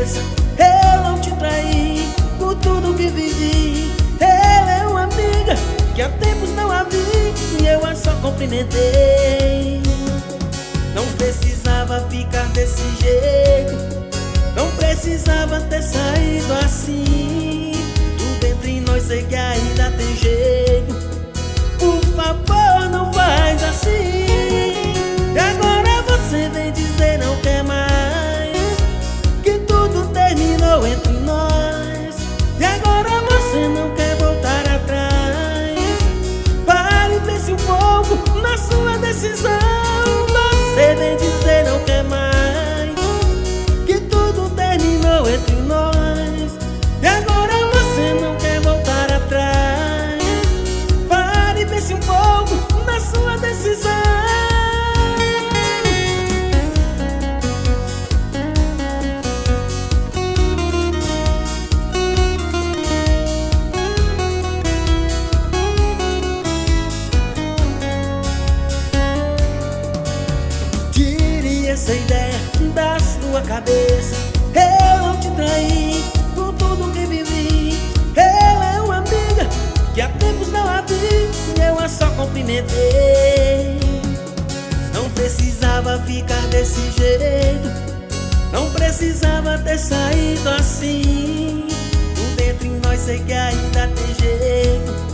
cabeça. Eu não te traí por tudo que vivi. Ela é uma amiga que há tempos não a vi e eu a só cumprimentei. Não precisava ficar desse jeito, não precisava ter saído assim. Tudo entre nós sei que ainda tem jeito. Por favor, não faz assim. E agora você vem dizer não quer mais, que tudo terminou entre nós. E agora você não quer voltar atrás. Pare e pense um pouco na sua decisão. Você vem dizer não quer mais, que tudo terminou entre nós. E agora você não quer voltar atrás. Pare e pense um pouco na sua decisão. Essa ideia da sua cabeça. Eu não te traí por tudo que vivi. Ela é uma amiga que há tempos não a vi e eu a só cumprimentei. Não precisava ficar desse jeito, não precisava ter saído assim. Tudo entre nós sei que ainda tem jeito.